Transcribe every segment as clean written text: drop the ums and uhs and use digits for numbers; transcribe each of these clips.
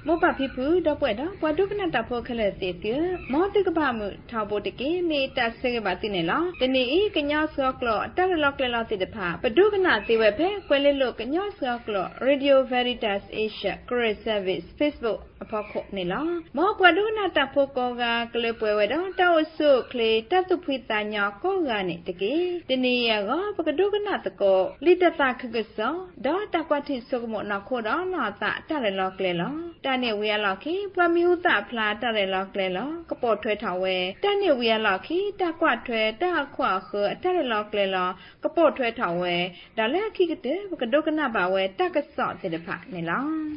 Mopa people, the weather, what do not apple theatre, more to Gabamu, Tabotiki, made that Segabatinella, the knee, Kenya Circle, Taralock the pa, but do not the web, well look, and your circle, Radio Veritas Asia, Career Service, Facebook, Apoco Nilla, more Guaduna Tapocoga, Clepuedo, Taosu, Clay, Tatupuitania, Cogani, the key, the knee, Pacaduganaco, Little Takaguso, Dota Quati Somo Nakoda, not that Taralock Lelo. Daniel we are lucky, Pamuta plata reloclelo, Capotre Tawe, Daniel we are lucky, da quatre, da quaher, Tareloclelo, Capotre Tawe, da le kikite, Cadoganabawe, Takasot to the pack Nila.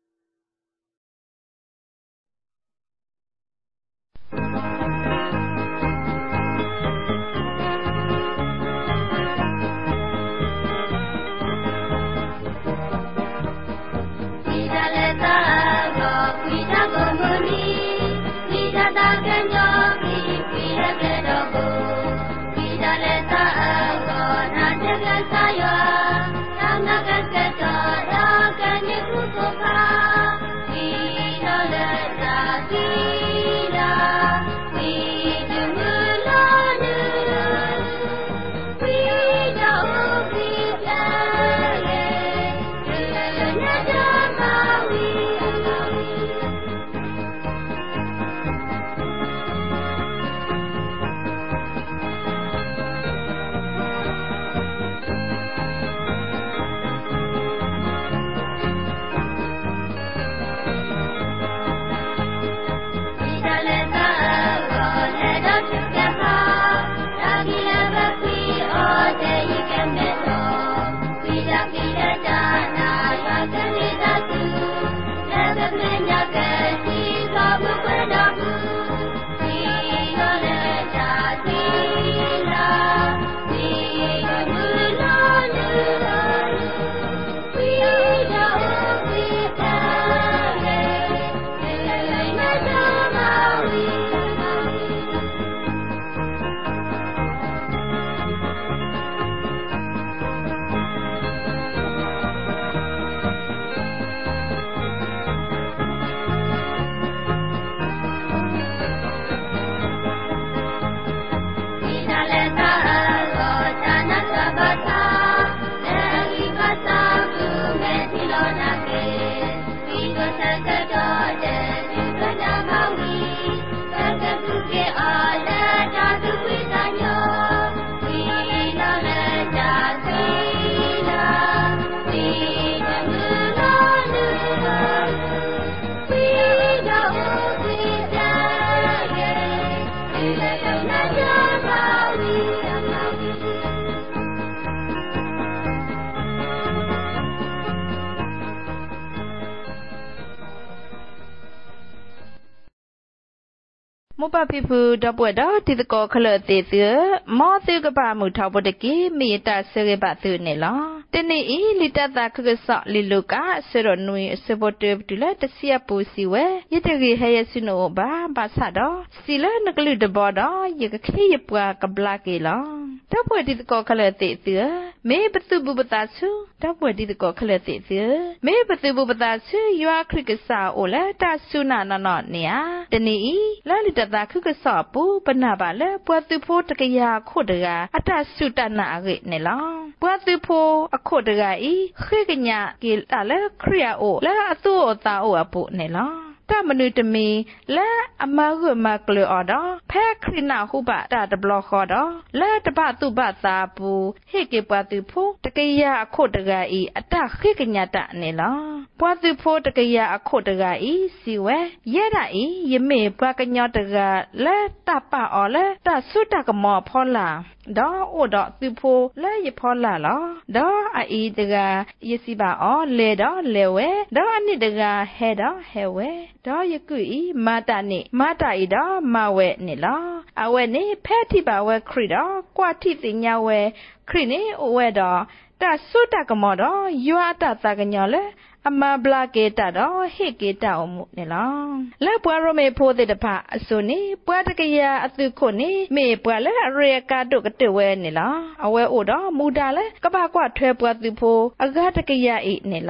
Mopa people, Dabweda, to the color theatre, more thugaba mutabodeki, meeta serebatu nela. Tene lita that could liluka, seronui, supportive to let the sea pussy wear, yet a hayasino ba, basado, silla, nuclear the border, you can clear a black ela. Dabwed did the color theatre, may but the bubatatsu, Dabwed did the color theatre, may but the bubatatsu, you are crickesa, ola, that's sooner not near. Tene, lalita. That could stop, but Nabale, what the poor Takaya Kodega, at that Sutana Nela. What the poor a Kodega, Heganya, Gil Ale, Kria o, La Atu Tao Apo Nela. Tamanu to me, La Amaru Maclu order, Pacrina Huba, that the block order, La the Batu Batapu, Heke Batupo, Takaya Kodega, at that Heganyata Nela. What the poor Takaya Kodega, Siwe, Yeda, ye may Bakanyata, La Tapa or La, that Sutakamo Pola. Da o da tupo la ye pola la da a I daga yesiba o le da lewe da ani daga he da hewe da yakui mata I da mawe ni la awe ni peti ba we krida kwati tinya we krine we da sutakamo da yua ta taganyale Ama blake tado heke ta omu nela. La puaro me po de pa asuni puatakaya atukoni me puale areka dokatwe nela. Awe oda mudale kabakwa thwe puatupo agatakaya I nela.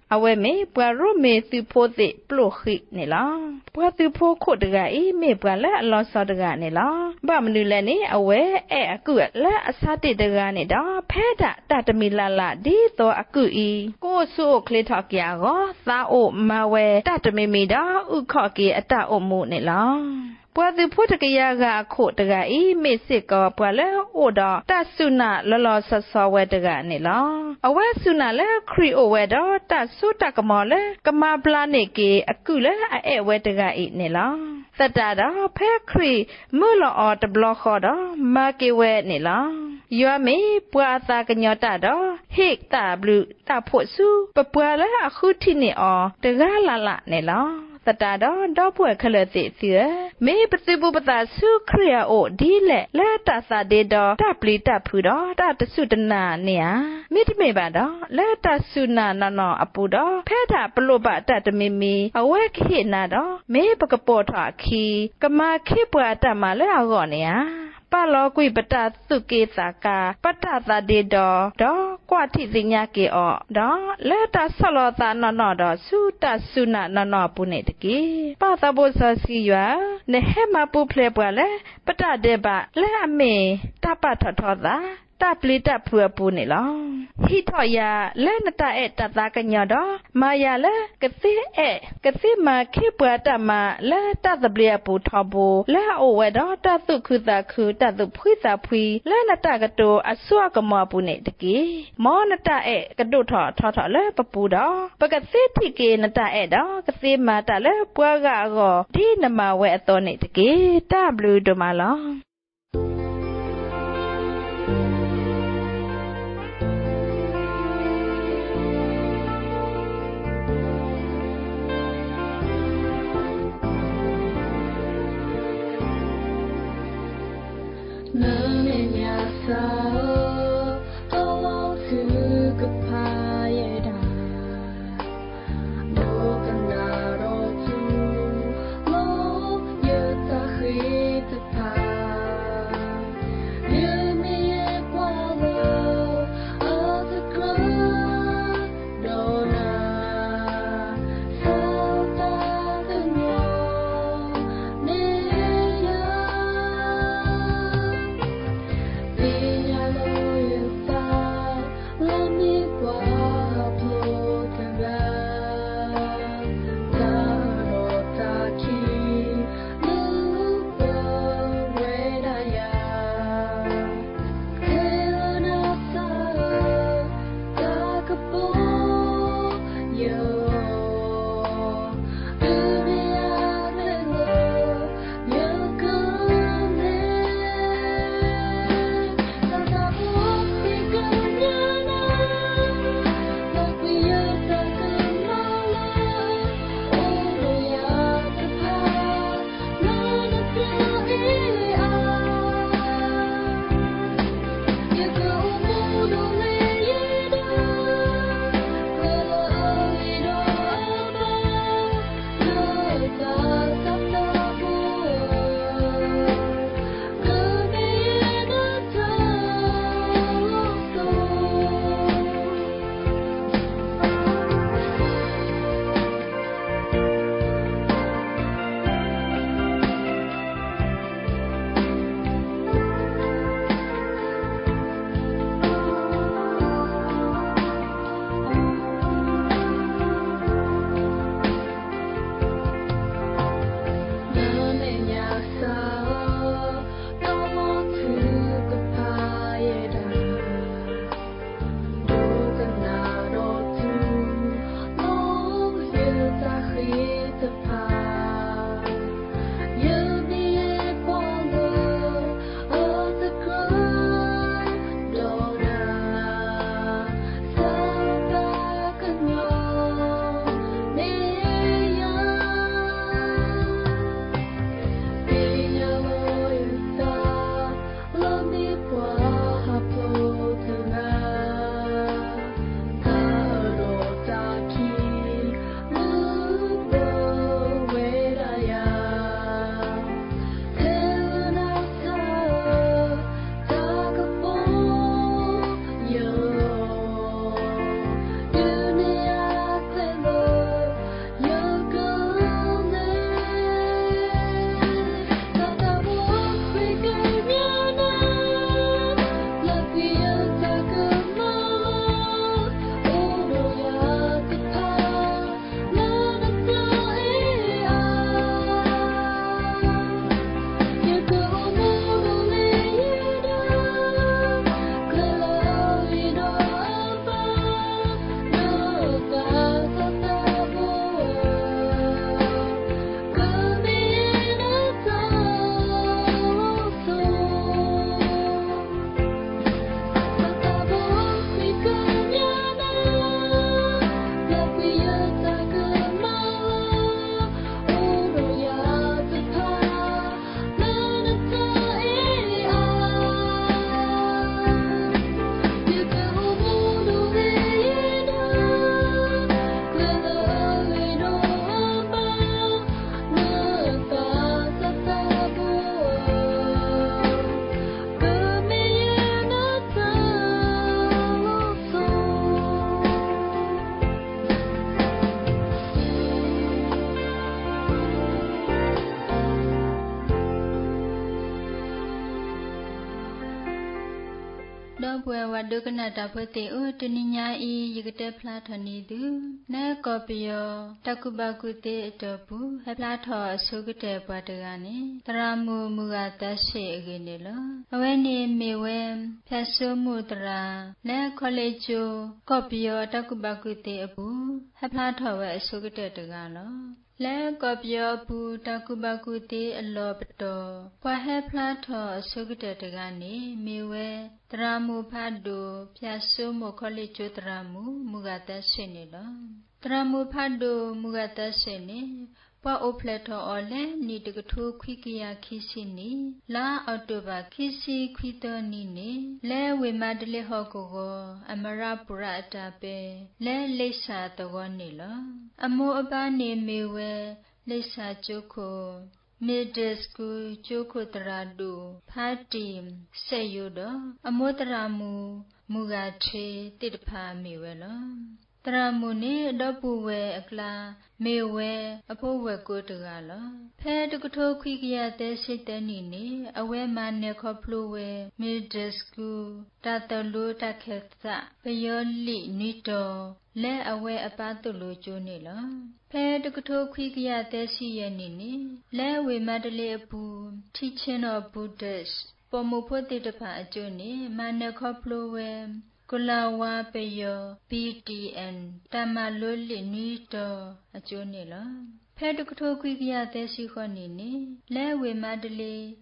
အဝဲမေပွာရုမေသူဖို့တဲ့ပလို့ခိနေလားပွာသူဖို့ခုတ်တကအေးမေပွာလက်အလောစောတကနေလားဘာမနူလဲနေအဝဲအကုလက်အစားတိတကနေတော့ဖဲတာတတမီလာလာဒီတော့အကုဤကိုဆုခလေထောက်ကြရောသာအိုမဝဲတတမီမီတော့ဥခော့ကေအတအုံမှုနေလားပွာသူဖို့တကရကခုတ်တကအေးမေစစ်ကောပွာလဲအိုတော့တဆုနာလောလောဆဆောဝဲတကနေလားအဝဲဆုနာလဲခရီအိုဝဲတော့တဆုတကမောလဲကမပလာနေကေအကုလဲအဲဝဲတကအေးနေလားသတ္တတော့ဖဲခရီမလောအော်တဘလခေါ်တော့မာကေဝဲနေလားရွာမေပွာသာကညောတတော့ဟိတ်တာဘလူတဖို့စုပပွာလဲအခုထိနေအော်တကလာလာနေလားတတတော့ပွက်ခလတိစီမေပတိပုပတာစုခရယာအိုဒီလက်တသဒေတော့တပလီတဖူတော့တတဆုတနာနေယမိတမေပါတော့လက်တဆုနာနော်အပူတော့ဖဲတာပလို့ပါတတမီမီအဝဲခိနာတော့မေပကပေါ်ထခီကမာခိပွာတမလဲအော်နေယပါလောကွိပတသုကေသကာပတ္တသဒေတော့ကွာတိသိညာကေအောတော့လက်တဆလောတာနော်တော့စုတဆုနာနော်ပုနေတကေပါသဘောဆစီယနေဟမပုဖလေပွာလဲပတ္တဒေဘလဲအမေတပထထောသာတပလီတဖူပူနေလောဟိထောယလဲနတအဲတသကညတော့မာယာလဲကတိကတိမခိပွာတမလဲတသပလီပူထောဘူလဲအိုဝဲတော့တသုခုတခုတသုဖွိသာဖွိလဲနတကတောအစွကမောပူနေတကေမောနတအဲကတုထောလဲပပူတော့ပကတိတိကေနတအဲတော့ကတိမာတလဲပွားကောဒီနမဝဲအတော်နေတကေတဘလူဒမလော Hãy subscribe cho kênh Ghiền Mì Gõ để không bỏ lỡ တော့ပွဲဝဒုကနာတာဖွတေဥတနိညာဤယကတဲ့ဖလားထနေသူနဲကောပယောတကုပကုတေအတော်ဘူးဟဖလားထောအစုကတဲ့ဘွားတကနေတရာမူမူကတရှိအကိနေလောအဝဲနေမေဝဲဖြတ်ဆုမှုတရာနဲခေါလေကျိုကောပယောတကုပကုတေအဘူးဟဖလားထောဝဲအစုကတဲ့တကလောလဲကောပယောဘူးတကုပကုတေအလောပတော်ဘွားဟဖလားထောအစုကတဲ့တကနေမေဝဲတရာမူဖတ်တူဖြတ်ဆုမှုခေါလေကျိုတရာမူမူကတရှိနေလောတရာမူဖတ်တူမူကတရှိနေပွားအိုဖလက်ထောအော်လဲနီတကထိုးခွိကရခိစီနီလာအော်တိုဘာခိစီခွိတော်နီနေလဲဝေမတလေဟောကိုကိုအမရပရအတာပဲလဲလိษာတော်နေလောအမိုးအပားနေမေဝဲလိษာကျုခိုမေဒစကူကျုခိုတရာဒူဖာတီဆေယုဒအမိုးတရာမူမူကထေတိတဖာမေဝဲလောတရာမုန်တော့ပူဝဲအကလာမေဝဲအဖို့ဝဲကိုတကလောဖဲတကထိုးခွိကရတဲ့စိတ်တဲ့နီနေအဝဲမနဲ့ခေါပလိုဝဲမေဒစကူတာတလူတခေသပယောလိနီတော်လဲအဝဲအပတုလိုကျိုးနေလောဖဲတကထိုးခွိကရတဲ့စီရဲ့နီနေလဲဝေမတလေအပူ Teaching of Buddhist ပေါ်မဖို့တိတဖာအကျိုးနေမနဲ့ခေါပလိုဝဲကုလဝါပယော PTN တမလွတ်လီနီတော်အကျိုးနေလောဖဲတကထိုးခွိကရတဲ့စီခေါနေနေလဲဝေမတလေ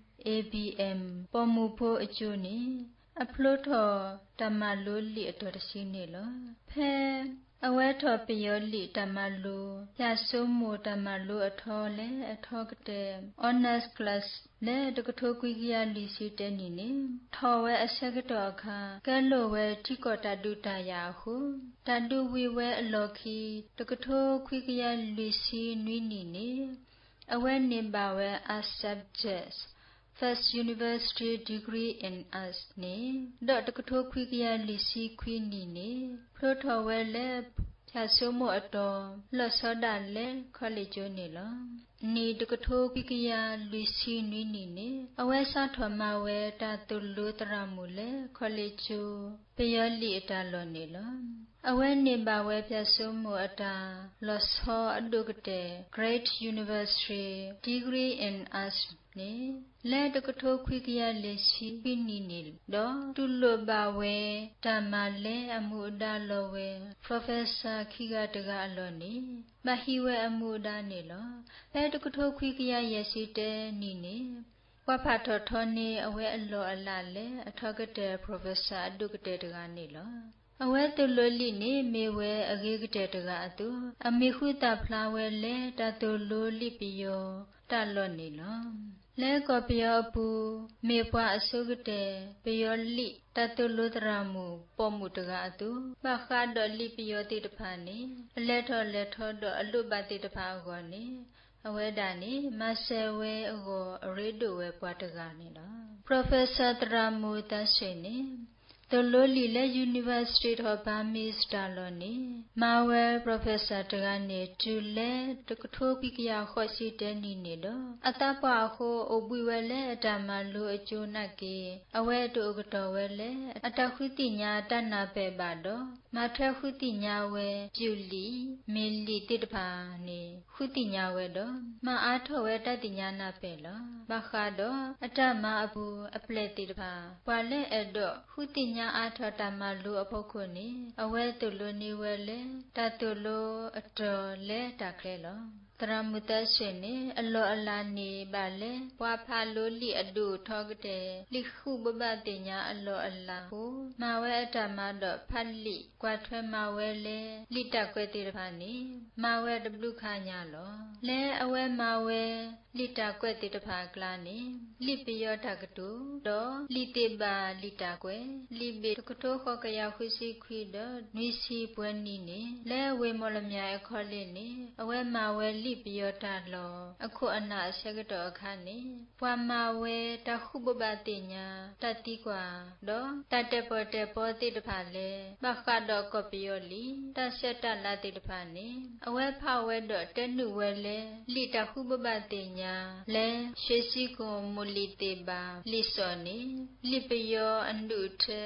ABM ပေါ်မူဖို့အကျိုးနေအဖလို့ထောတမလွတ်လီအတော်တရှိနေလောဖဲအဝဲထောပယောလိတမလူရဆုမူတမလူအထောလဲအထောကတဲ့ honors class လဲတကထိုးကွီကရလီစီတဲနီနေထောဝဲအဆက်ကတော့အခါကဲလိုဝဲထိကောတတုတရာဟုတတုဝီဝဲအလောခီတကထိုးခွီကရလီစီနွီနီနေအဝဲနေပါဝဲ as subjects First University Degree in Arts နေတော့တကထိုးခွိကရလီစီခွိနီနေဖရိုထော်ဝဲလဲဖြတ်ဆိုးမအတော်လော့စောဒလဲခေါ်လေကျိုးနေလောနီတကထိုးခွိကရလီစီနွီနီနေအဝဲစားထော်မဝဲတာတူလူတရမူလဲခေါ်လေကျိုးပယောလီအတာလောနေလောအဝဲနေပါဝဲဖြတ်ဆိုးမအတာလော့စောအဒုကတဲ့ Great University Degree in Arts နေလဲတကထိုးခွိကရလေရှိပိနီနေတော့တူလဘဝဲတမလဲအမှုအတာလောဝဲ Professor ခိကတကအလောနေမဟိဝဲအမှုအတာနေလောလဲတကထိုးခွိကရရရှိတဲ့နီနေဝဖတ်ထောထောနေအဝဲအလောအလလဲအထောကတဲ့ Professor အဒုကတဲ့တကနေလောအဝဲတူလလိနေမေဝဲအဂေကတဲ့တကအတူအမေခုတဖလာဝဲလဲတတူလိုလိပယောတလော့နေလောလဲကောပယောပူမေပွားအစုကတဲ့ပယောလိတတူလိုတရာမူပေါ်မှုတကအတူပခါဒေါ်လိပယောတိတဖာနေအလဲထော်တော့အလွတ်ပါတိတဖာကောနေအဝဲဒါနေမဆယ်ဝဲအကိုအရေတို့ဝဲပွားတကနေလော Professor တရာမူတရှိနေတလို့လီလဲ University of Burmese တာလောနေမာဝဲ Professor တကနေတူလဲတကထိုးပိကရခေါ်ရှိတဲ့နီနေတော့အတပွားဟိုအပွေဝဲလဲအတမလိုအကျိုးနတ်ကေအဝဲတို့ကတော်ဝဲလဲအတခုတိညာတဏပဲ့ပါတော့မထခုတိညာဝဲပြူလီမီလီတိတဖာနေခုတိညာဝဲတော့မအားထောဝဲတတိညာနာပဲ့လောဘခါတော့အတမအပူအပလက်တိတဖာပွာလဲအဲ့တော့ခုတိညာအားထောတမလူအဖို့ခုနေအဝဲတူလူနေဝဲလဲတတူလူအတော်လဲတကလဲလောတရမုတရှင်နေအလောအလာနေပါလေဘွာဖာလိုလိအဒုထောကတဲ့လိခုဘဘတင်ညာအလောအလာဟုမဝဲအတမတော့ဖတ်လိကွာထွဲမဝဲလေလိတကွဲတိတဖာနေမဝဲတပလူခညာလောလဲအဝဲမဝဲလိတကွဲတိတဖာကလာနေလိပယောတကတုတော့လိတေပါလိတကွဲလိဘေတကတိုးခောကရခွစီခွီတော့နွီစီပွဲနီနေလဲဝေမောလမြအခေါ်လေးနေအဝဲမဝဲလိပယောတလောအခုအနာအဆက်ကတော့အခါနေပွာမဝဲတခုပပတိညာတတိကွာတော့တတက်ပေါ်တက်ပေါ်တိတဖာလဲဘခတော့ကောပယောလီတဆက်တလာတိတဖာနေအဝဲဖဝဲတော့တဲနုဝဲလဲလိတခုပပတိညာလဲရှေစီကွန်မူလီတေပါလိစောနေလိပယောအနုထဲ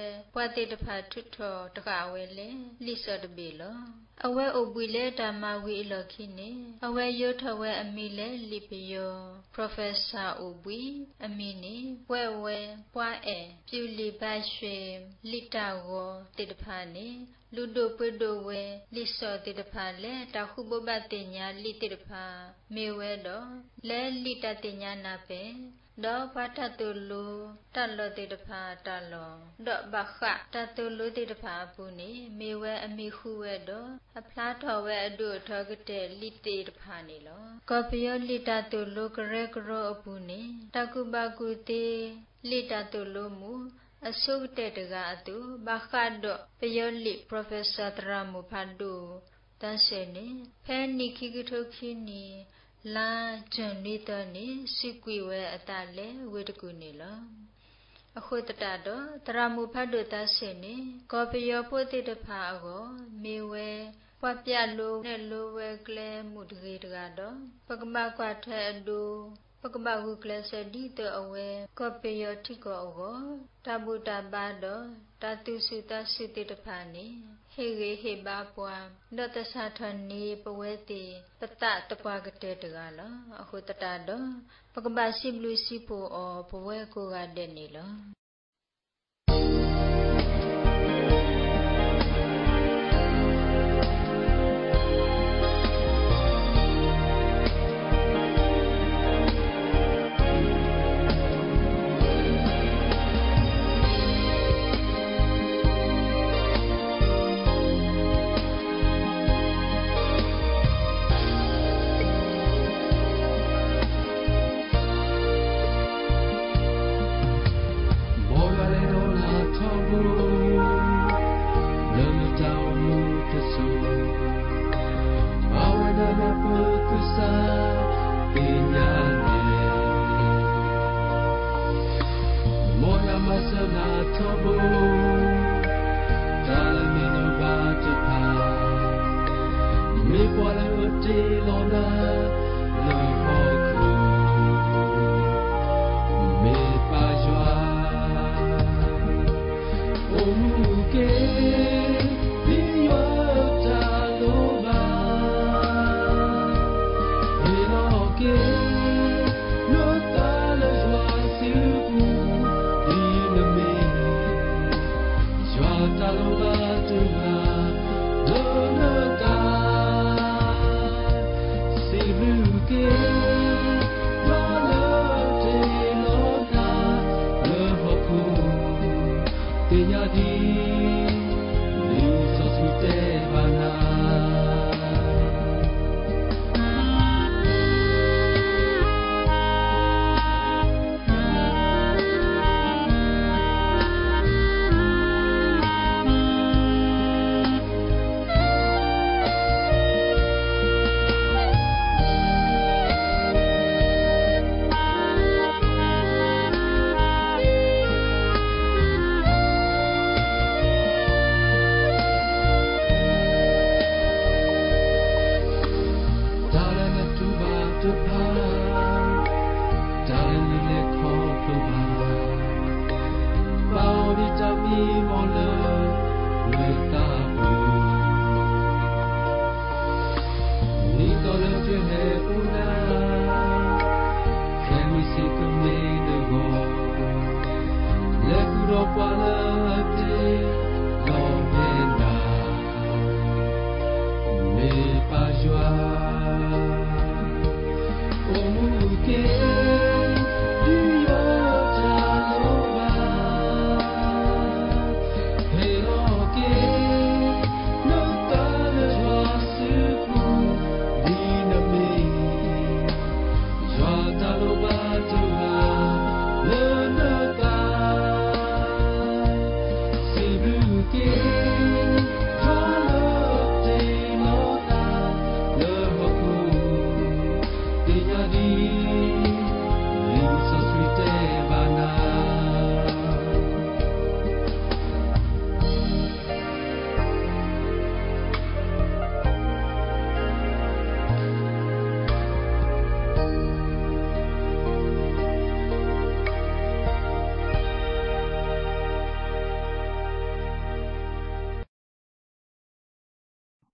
ပွားတိတဖာထွတ်ထော်တကဝဲလေလိစောတပေလောအဝဲအပွေလေဓမ္မဝီအလောခိနေအဝဲယောထဝဲအမိလေလိပယောပရိုဖက်ဆာအပွေအမိနေဝဲဝဲပွားအဲပြူလီပါရွှေလိတာဝတိတဖာနေလူဒိုပွေဒိုဝဲလိစောတိတဖာလေတခုဘဘတိညာလိတိတဖာမေဝဲတော့လဲလိတတိညာနာပဲဒေါဘာတတုလူတလောတိတဖာတလောဒေါဘခတတုလူတိတဖာပူနေမေဝဲအမိခုဝဲတော့အဖလားထော်ဝဲအဒုထောကတဲ့လိတိတဖာနေလောကောပယောလိတတုလူကရဲကရောအပူနေတကုဘကုတေလိတတုလူမူအစုတဲ့တကအတူဘာခတ်တော့ပယောလိပရိုဖက်ဆာတရာမူဖတ်ဒူတန်းစေနေဖဲနိခိကထုတ်ခင်းနေလာဂျန်နီတနေစိကွေဝဲအတလဲဝေတကူနေလောအခုတတတော့တရာမူဖတ်ဒူတန်းစေနေကောပယောပိုတိတဖာအောမေဝဲပွားပြလိုနဲ့လိုဝဲကလဲမှုတကေတကတော့ပကမကွာထဲအဒူပကပဟုကလစဒီတအဝဲကောပေယောတိကောအောတဗုတပါတော့တတုစုတသုတိတဖာနေဟေရေဟေဘာပွားဒေါတသထနေပဝဲတိပတတပွားကတဲ့တကလောအခုတတတော့ပကပစိဘလူစီပိုအောပဝဲကိုကတဲ့နေလော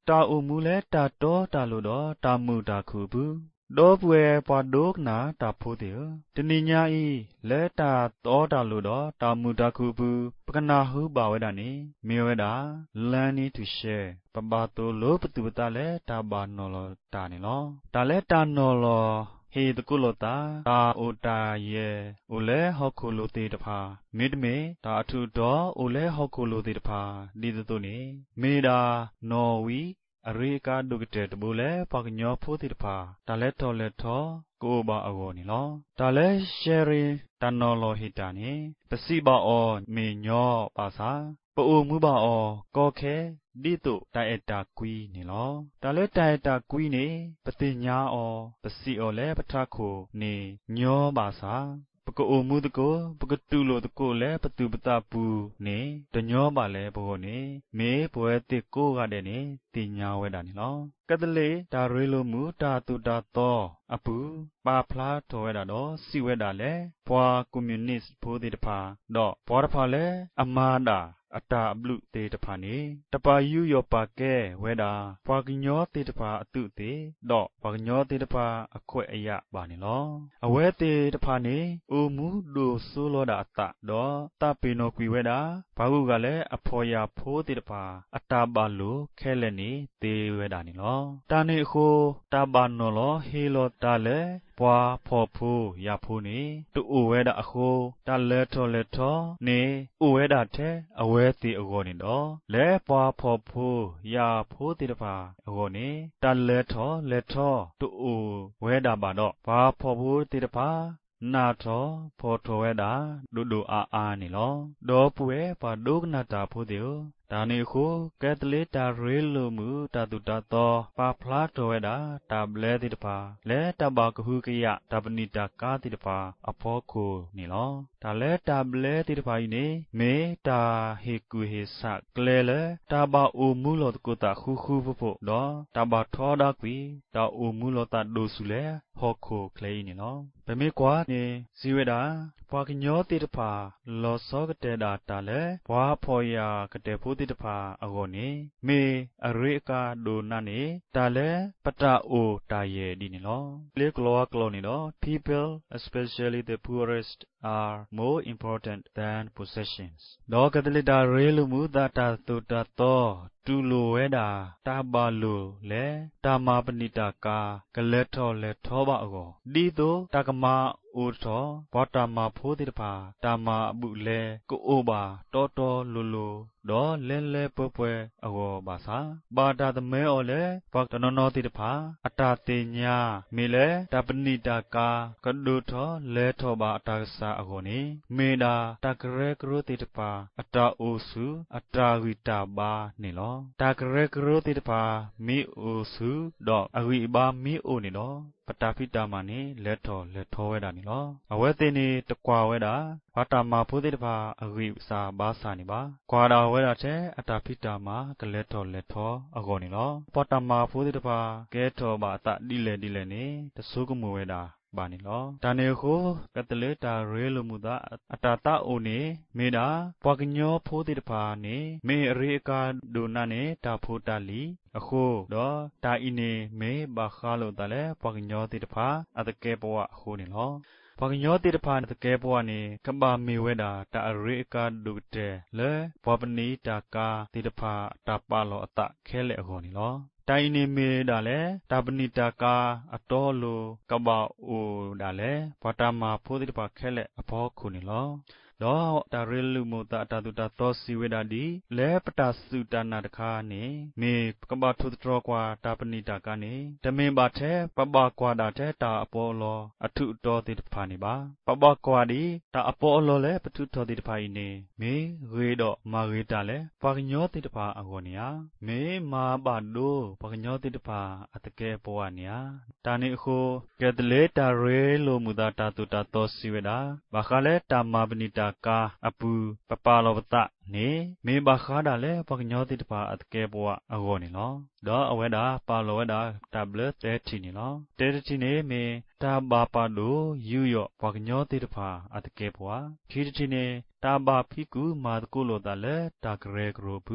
ตาอุมูเลตาโตตาลุดอตามูตาคูบูดอป่วยปาดกนาตาโพเตียตนิญาอีเลตาโตตาลุดอตามูตาคูบูปกนาหูบาเวดานีเมเวดาแลนีทูเชปะบาโตโลปตุปตาเลตาบานอลตานิลอตาเลตานอลเฮตกุโลตาตาโอตาเยโอเลฮอคุโลเตตพามิดเมตาทุดอโอเลฮอคุโลเตตพาดิตตุนีเมดานอวีอริกาดุกเตตบุเลปักญอโพติตพาตาเลทอเลทอกูบาอโกนิลอตาเลเชริตานอโลหิตานีปสิบาอเมญอปาซาปอูมุบาอกอเคดิตุไตเอตากุยนิลอตาเลไตเอตากุยนีปติญาอปสิอเลปทาโคนีญอปาซาปกโอมุตโกปกตุโลตโกเลปตุปตาปูนีตญอบาเลโบนีเมปเวติโกกะเดนีติญาเวดานิลอกะตะเลตาเรโลมุตาตุตาโตอปูปาพลาโตเวดาโดสิเวดาเลพวาคอมมิวนิสต์โพธิตพาดอพอรพาเลอมาดาอัตตาบลุเตตพานีตปายุยอปาแกเวดาปากญอเตตพาอตุเตดอปากญอเตตพาอควยอะบานิลออเวเตตพานีอูมูดูซูโลดาอัตตาดอตาปิโนกวีเวดาบากุกะเลอพอยาโพเตตพาอัตตาบาลุแค่เลนีเตเวดานิลอตานิโคตาบานอลอเฮโลตาเลปวาพอพูยาพูนีตุอเวดาโคตาเลทอเลทอนีอเวดาเทอเวติอโกนิดอเลปวาพอพูยาพูติตพาอโกนีตาเลทอเลทอตุอเวดาบาดอปวาพอพูติตพานาทอพอทเวดาดุอานิลอดอปุเวปาดุกนาตาพูเดียวตานิโคแกตเลตาเรลมูตาตุตาตอปาพลาโตเวดาตาเบลติตปาเลตาบากหูกยะตาปนิตากาติตปาอพอโคนิลอตาเลตาเบลติตปาอิเนเมตาเฮกุเฮสักเลเลตาบาอูมูโลตกุตาคูปโปดอตาบาทอดากวีตาอูมูโลตาโดสุเลฮอโคเคลนิลอเปเมกวาเนซิเวดาปากญอติตปาลอซอกเตดาตาเลปวาพอยากเตพูติตพาอโกนีเมอริกาโดนานีตาเลปตาโอตาเยดินิลอเลกลอกลอนิลอ people especially the poorest are more important than possessions ดอกกะตลิตาเรลุมุตาตาตุตาโตတူလိုဝဲတာတာပါလိုလဲတာမာပဏိတာကာကလက်ထောလဲထောပါအောဒီတိုတကမာအိုထောဘောတာမာဖိုးတိတဖာတာမာအပုလဲကိုအိုပါတောတောလိုလိုဒေါ်လဲလဲပွဲပွဲအောပါစာပါတာသမဲအောလဲဘောတနောနောတိတဖာအတာတင်ညာမေလဲတပဏိတာကာကဒုထောလဲထောပါအတာစာအောနေမေတာတကရဲကရိုတိတဖာအတာအိုစုအတာဝိတာပါနေလောตากเรกโรติตปามิโอสุดอกอวิบามิโอนิลอปตาพิตามานีเลทอเวดานิลออเวตินีตะกวาเวดาปตามาพุติตปาอวิสาบาสานิบากวาดาเวดาเทอตาพิตามากเลทออโกนิลอปตามาพุติตปาเกทอบาตะดิเลนีตะสุกมุเวดาบานิลอตาเนโคกะตเลตาเรลมุดาอัตตาโอเนเมดาปากญอโพติตปาเนเมเรกาดูนาเนตาโพตาลีအခုတော့တာအင်းနေမေဘာခါလို့တလဲပကညောတိတဖာအတကဲဘဝခုနေလောပကညောတိတဖာတကဲဘဝနေကဘာမေဝဲတာတာအရိကဒုတဲလဲဘဝပနီတာကာတိတဖာတာပါလောအတခဲလေအခုနေလောတိုင်နေမေဒါလဲတာပနိတာကာအတော်လိုကဘာအိုဒါလဲဘာတာမာဖိုးတိတဖာခဲလေအဖောခုနေလောလောตาเรลุโมตาตาตุตาโตสิเวดาดีเลปตาสุตานาตคาเนเมกบะทุตรอกวาตาปณิตากาเนตะเมบาเทปบากวาดาเทตาอปอลออทุตอติตภานิบาปบากวาดีตาอปอลอเลปทุตอติตภาอิเนเมเรดอมาเรตาเลปากญอติตภาอโกเนียเมมาบาโดปากญอติตภาอตะเกปวาเนียตานิโคเกตเลตาเรโลมุตาตาตุตาโตสิเวดาบาคาเลตามาปณิตากาอปูปปาโลปตะเนเมบาคาดาเลปกญอติตปาอตเกปวะอโกนิลอดออเวดาปาโลเวดาตับเลเตตินิลอเตติเนเมตาบาปาโดยูยอปกญอติตปาอตเกปวะทีติเนตาบาภิกุมาตกุโลตาเลตากเรกโรปุต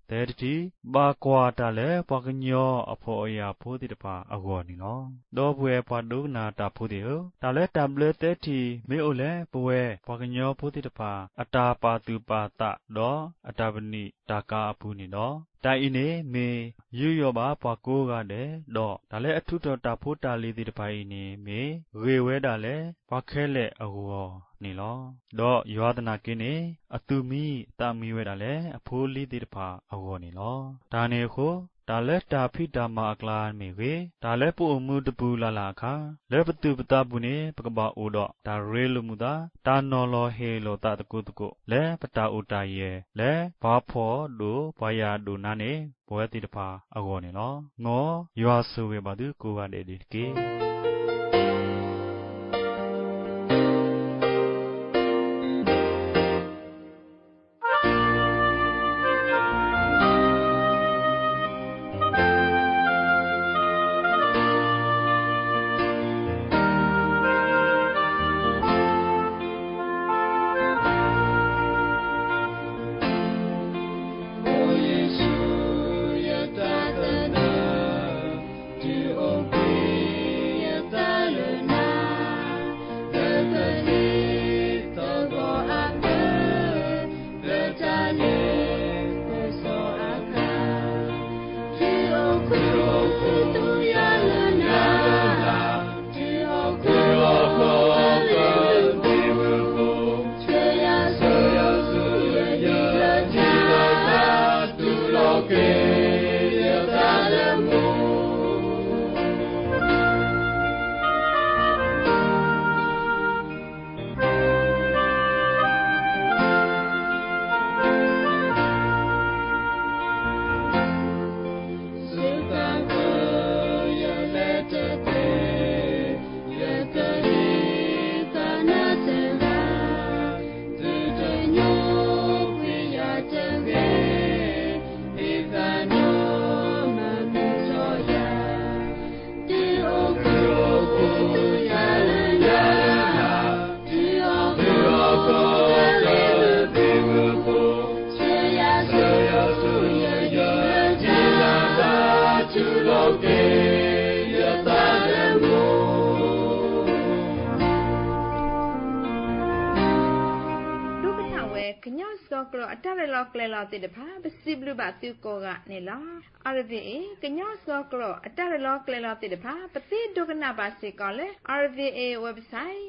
แต่ที่บากว่าตาเลปากญออภอยาโพธิตปาอากอนี่เนาะดอเวปาดุนาตาโพธิเอตาเลตับเลเตที่เมโอเลปเวปากญอโพธิตปาอัตตาปาตุปาตะดออัตตาบนิตากาอภูนี่เนาะတိုင်နေမေယူယောပါပွားကိုကတဲ့တော့ဒါလည်းအထုတော်တာဖို့တာလေးဒီတပိုင်နေမေရေဝဲတာလဲပွားခဲလက်အကောနေလောတော့ယောဒနာကင်းနေအတူမီတာမီဝဲတာလဲအဖိုးလေးဒီတပါအကောနေလောဒါနေခိုဒါလက်တာဖိတာမာကလာမေဝေဒါလက်ပို့မှုတပူလာလာခါလက်ပတူပတာပုနေပကပါအိုတော့ဒါရဲလူမှုတာတာနော်လောဟေလောတာတကုတကုလဲပတာအိုတာယေလဲဘာဖောဒိုဘွာယာဒိုနာနေဘွဲတိတပါအကောနေလောငောရွာဆူဝေပါသူကိုကတဲ့ဒီကေกรอตะเรลอกเลลอติดพาบสิบลุบะตุโกกะเนลออาร์วีเอกะญอสอกรอตะเรลอกเลลอติดพาปฏิดุกนะบาสิกอเล RVA เว็บไซต์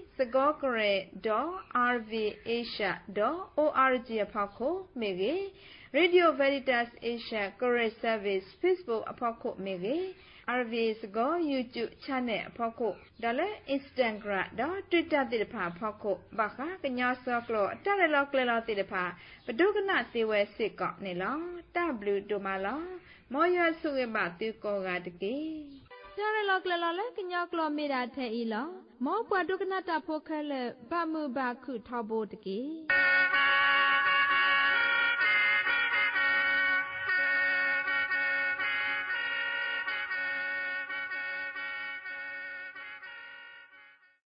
sagokre.rvasia.org อพอโคเมเก Radio Veritas Asia Korea Service Facebook อพอโคเมเกRVA สกอ YouTube Channel พอโคดอเล Instagram ดอ Twitter ติดพาพอโคบะคะกะญอสอกรอตะเรลอกเลลอติดพาปดุกนะติเวสิกอเนลอ W โดมาลอมอยอสุเกบะตุโกกะตะเกจาเรลอกเลลอเลกะญอกลอเมดาเทอีลอมอปวดุกนะตะโพคะเลบะมุบะคุทอโบตะเก